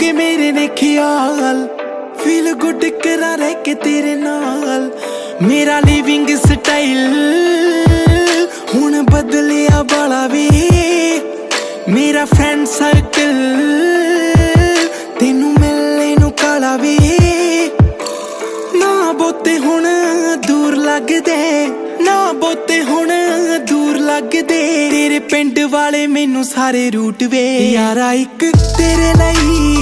ਜੇ ਮੇਰੇ ਨੇ ਖਿਆਲ ਫੀਲ ਗੁੱਡ ਕਰਾਂ ਰਹਿ ਕੇ ਤੇਰੇ ਨਾਲ। ਮੇਰਾ ਲਿਵਿੰਗ ਸਟਾਈਲ ਹੁਣ ਬਦਲਿਆ ਬਾਲਾ ਵੇ, ਮੇਰਾ ਫਰੈਂਡ ਸਰਕਲ ਤੈਨੂੰ ਮਿਲਣੇ ਨੂੰ ਕਾਲਾ ਵੇ। ਨਾ ਬਹੁਤੇ ਹੁਣ ਦੂਰ ਲੱਗਦੇ, ਨਾ ਬਹੁਤੇ ਹੁਣ ਦੂਰ ਲੱਗਦੇ, ਤੇਰੇ ਪਿੰਡ ਵਾਲੇ ਮੈਨੂੰ ਸਾਰੇ ਰੂਟ ਵੇ। ਯਾਰਾ ਇੱਕ ਤੇਰੇ ਲਈ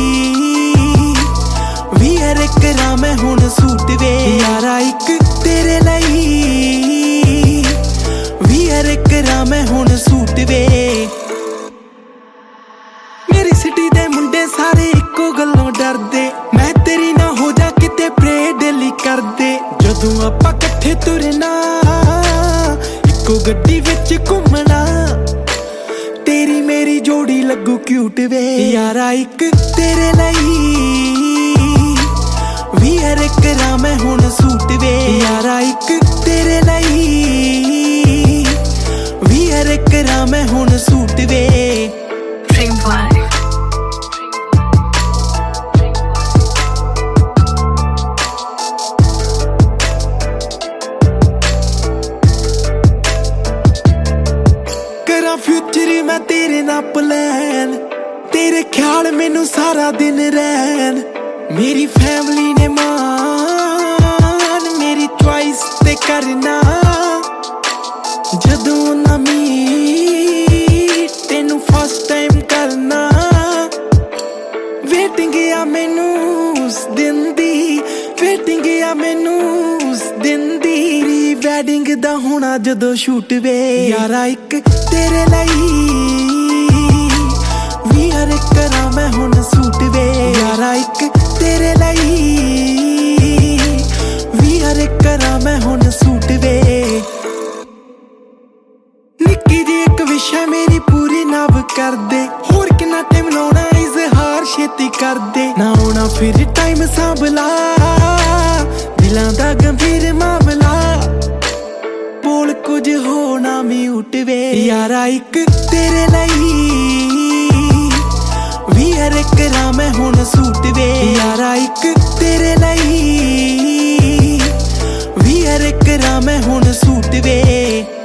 ਵੀਅਰ ਕਰਾਂ ਮੈਂ ਹੁਣ ਸੂਟ ਵੇ। ਯਾਰਾ ਇੱਕ ਤੇਰੇ ਲਈ ਵੀਅਰ ਕਰਾਂ ਮੈਂ ਹੁਣ ਸੂਟ ਵੇ। ਮੇਰੀ ਸਿਟੀ ਦੇ ਮੁੰਡੇ ਸਾਰੇ ਇੱਕੋ ਗੱਲੋਂ ਡਰਦੇ, ਮੈਂ ਤੇਰੀ ਨਾ ਹੋ ਜਾ ਕਿਤੇ ਪ੍ਰੇ ਡੇਲੀ ਕਰਦੇ। ਜਦੋਂ ਆਪਾਂ ਇਕੱਠੇ ਤੁਰਨਾ ਇੱਕੋ ਗੱਡੀ ਵਿੱਚ ਘੁੰਮਣਾ, ਤੇਰੀ ਮੇਰੀ ਜੋੜੀ ਲੱਗੂ ਕਿਊਟ ਵੇ। ਯਾਰਾ ਇੱਕ ਤੇਰੇ ਲਈ ਵੀਅਰ ਕਰਾਂ ਮੈਂ ਹੁਣ ਸੂਟ ਵੇ। ਯਾਰਾ ਇੱਕ ਤੇਰੇ ਲਈ ਵੀਅਰ ਕਰਾਂ ਮੈਂ ਹੁਣ ਸੂਟ ਵੇ। ਕਰਾਂ ਫਿਊਚਰ ਮੈਂ ਤੇਰੇ ਨਾਲ ਪਲਾਨ, ਤੇਰੇ ਖਿਆਲ ਮੈਨੂੰ ਸਾਰਾ ਦਿਨ ਰਹਿਣ। ਮੇਰੀ ਫੈਮਿਲੀ ਨੇ ਮਾਨ ਮੇਰੀ ਚੁਆਇਸ ਤੇ ਕਰਨਾ, ਜਦੋਂ ਨਾ ਮੀਟ ਤੈਨੂੰ ਫਸਟ ਟਾਈਮ ਕਰਨਾ। ਵੇਟਿੰਗ ਆ ਮੈਨੂੰ ਉਸ ਦਿਨ ਦੀ, ਵੇਟਿੰਗ ਆ ਮੈਨੂੰ ਉਸ ਦਿਨ ਦੀ। ਪ੍ਰੀ ਵੈਡਿੰਗ ਦਾ ਹੋਣਾ ਜਦੋਂ ਸ਼ੂਟ ਵੇ। ਯਾਰਾ ਇੱਕ ਤੇਰੇ ਲਈ ਵੀਅਰ ਕਰਾਂ ਮੈਂ ਹੁਣ ਸੂਟ ਵੇ। ਯਾਰਾ ਇੱਕ ਤੇਰੇ ਲਈ ਵੀਅਰ ਕਰਾਂ ਮੈਂ ਹੁਣ ਸੂਟ ਵੇ। ਨਿੱਕੀ ਜਿਹੀ ਇੱਕ ਵਿਸ਼ਾ ਮੇਰੀ ਪੂਰੀ ਨਵ ਕਰਦੇ, ਹੋਰ ਕਿੰਨਾ ਟਾਈਮ ਲਾਉਣਾ ਇਜ਼ਹਾਰ ਛੇਤੀ ਕਰਦੇ। ਨਾ ਆਉਣਾ ਫਿਰ ਟਾਈਮ ਸਾਂਭਲਾ ਦਿਲਾਂ ਦਾ ਗੰਭੀਰ ਮਾਮਲਾ, ਬੋਲ ਕੁਝ ਹੋ ਨਾ ਮਿਊਟ ਵੇ। ਯਾਰਾ ਇੱਕ ਤੇਰੇ ਲਈ ਵੀਅਰ ਕਰਾਂ ਮੈਂ ਹੁਣ ਸੂਟ ਵੇ। ਯਾਰਾ ਇੱਕ ਤੇਰੇ ਲਈ ਵੀਅਰ ਕਰਾਂ ਮੈਂ ਹੁਣ ਸੂਟ ਵੇ।